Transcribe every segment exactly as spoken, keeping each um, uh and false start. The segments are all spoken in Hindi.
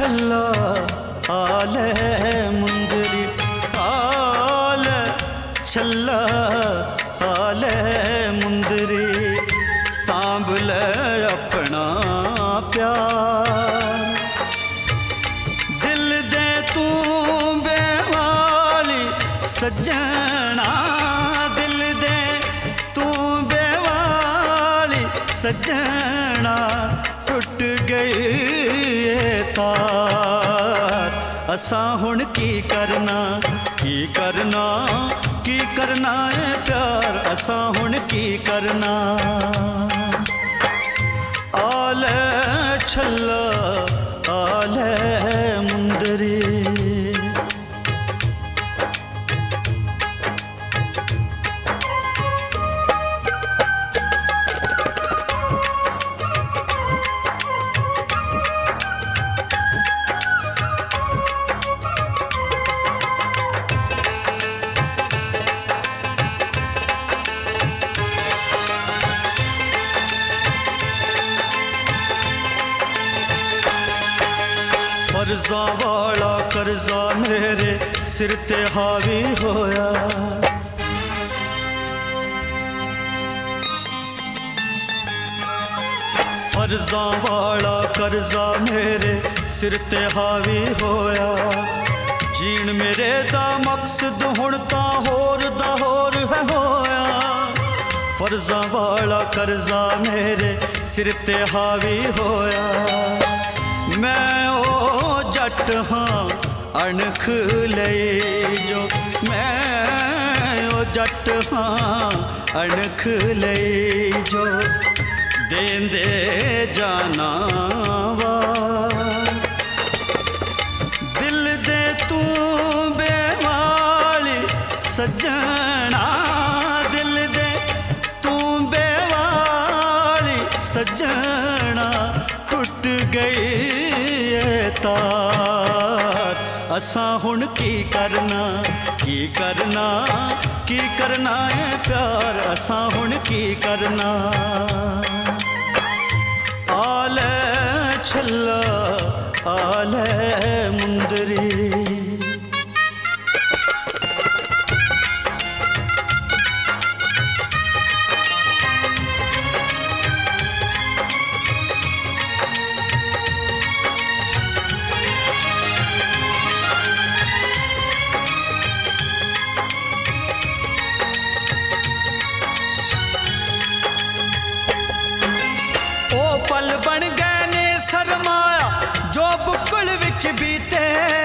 छल्ला आले मुंदरी, आले छल्ला आले मुंदरी, सांभल अपना प्यार। दिल दे तू बेवाली सजना, दिल दे तू बेवाली सजना, टुट गई ये तार। असां हुण की करना, की करना, की करना है प्यार, असां हुण की करना। आले छल्ला आले मुंदरी, कर्जा वाला कर्जा मेरे सिर ते हावी होया, कर्जा वाला कर्जा मेरे सिर ते हावी होया। जीण मेरे दा मकसद हुण तां होर दा होर है होया। फर्जा वाला कर्जा मेरे सिर ते हावी होया। मैं ओ जट हाँ अणख लई जो, मैं ओ जट हाँ अणख लई जो, देंदे जाना वा। दिल दे तू बेवाली सजना, दिल दे तू बेवाली सजना, टुट गई तार। असां हुण की करना, की करना, की करना है प्यार, असां हुण की करना। आले छल्ला आले मुंदरी, पल बन गए ने सरमाया जो बुक्कल विच बीते।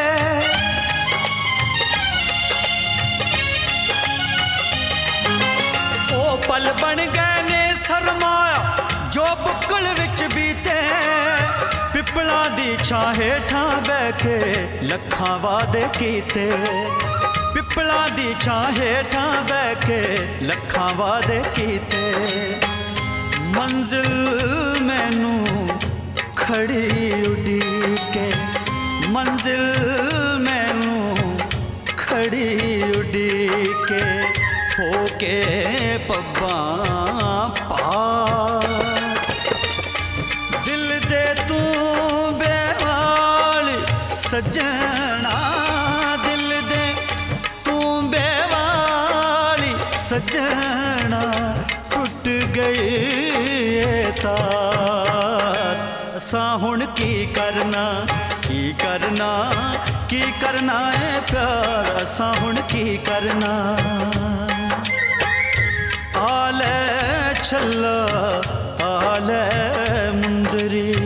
ओ पल बन गए ने सरमाया जो बुक्कल विच बीते। पिपला दी छां हेठां बैठे लखां वादे कीते। पिपला दी छां हेठां बैठे लखां वादे कीते। मंजिल मैनू खड़ी उड़ीके, मंजिल मैनू खड़ी उड़ीके, होके पब्बां पार। दिल दे तू बेवाली सजना, दिल दे तू बेवाली सजना, टुट गई तार। असां हुण की करना, की करना, की करना है प्यार, असां हुण की करना। आले छल्ला आले मुंदरी,